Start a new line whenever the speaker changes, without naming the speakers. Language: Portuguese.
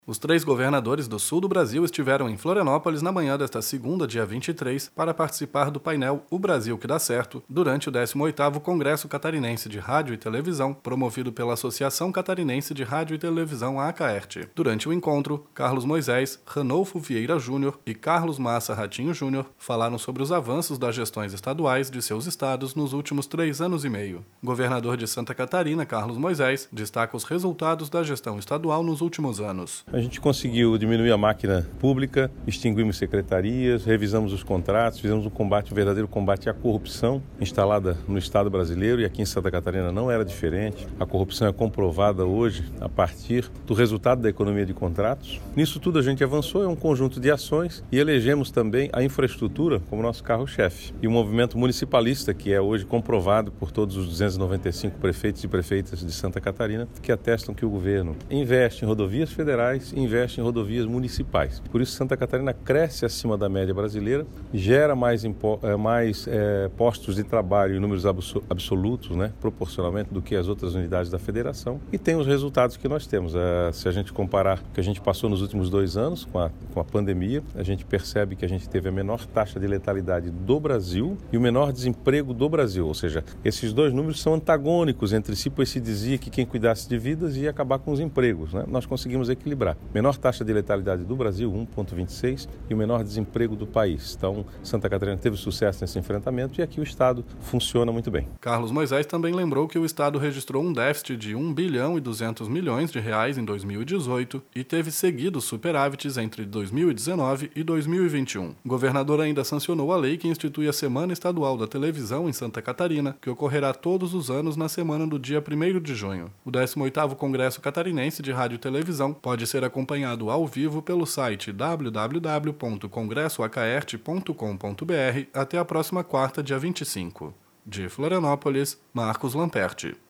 Os 3 governadores do sul do Brasil estiveram em Florianópolis na manhã desta segunda, dia 23, para participar do painel O Brasil que dá certo, durante o 18º Congresso Catarinense de Rádio e Televisão, promovido pela Associação Catarinense de Rádio e Televisão ACAERT. Durante o encontro, Carlos Moisés, Ranolfo Vieira Júnior e Carlos Massa Ratinho Júnior falaram sobre os avanços das gestões estaduais de seus estados nos últimos 3 anos e meio. O governador de Santa Catarina, Carlos Moisés, destaca os resultados da gestão estadual nos últimos anos.
A gente conseguiu diminuir a máquina pública, extinguimos secretarias, revisamos os contratos, fizemos um verdadeiro combate à corrupção instalada no Estado brasileiro, e aqui em Santa Catarina não era diferente. A corrupção é comprovada hoje a partir do resultado da economia de contratos. Nisso tudo a gente avançou, é um conjunto de ações, e elegemos também a infraestrutura como nosso carro-chefe. E o movimento municipalista, que é hoje comprovado por todos os 295 prefeitos e prefeitas de Santa Catarina, que atestam que o governo investe em rodovias federais, investe em rodovias municipais. Por isso, Santa Catarina cresce acima da média brasileira, gera mais postos de trabalho em números absolutos, proporcionalmente do que as outras unidades da federação, e tem os resultados que nós temos. Se a gente comparar o que a gente passou nos últimos 2 anos com a pandemia, a gente percebe que a gente teve a menor taxa de letalidade do Brasil e o menor desemprego do Brasil, ou seja, esses 2 números são antagônicos entre si, pois se dizia que quem cuidasse de vidas ia acabar com os empregos. Nós conseguimos equilibrar. Menor taxa de letalidade do Brasil, 1,26, e o menor desemprego do país. Então, Santa Catarina teve sucesso nesse enfrentamento e aqui o Estado funciona muito bem.
Carlos Moisés também lembrou que o Estado registrou um déficit de R$ 1,2 bilhão em 2018 e teve seguidos superávites entre 2019 e 2021. O governador ainda sancionou a lei que institui a Semana Estadual da Televisão em Santa Catarina, que ocorrerá todos os anos na semana do dia 1º de junho. O 18º Congresso Catarinense de Rádio e Televisão pode ser acompanhado ao vivo pelo site www.congressoacaert.com.br até a próxima quarta, dia 25. De Florianópolis, Marcos Lamperti.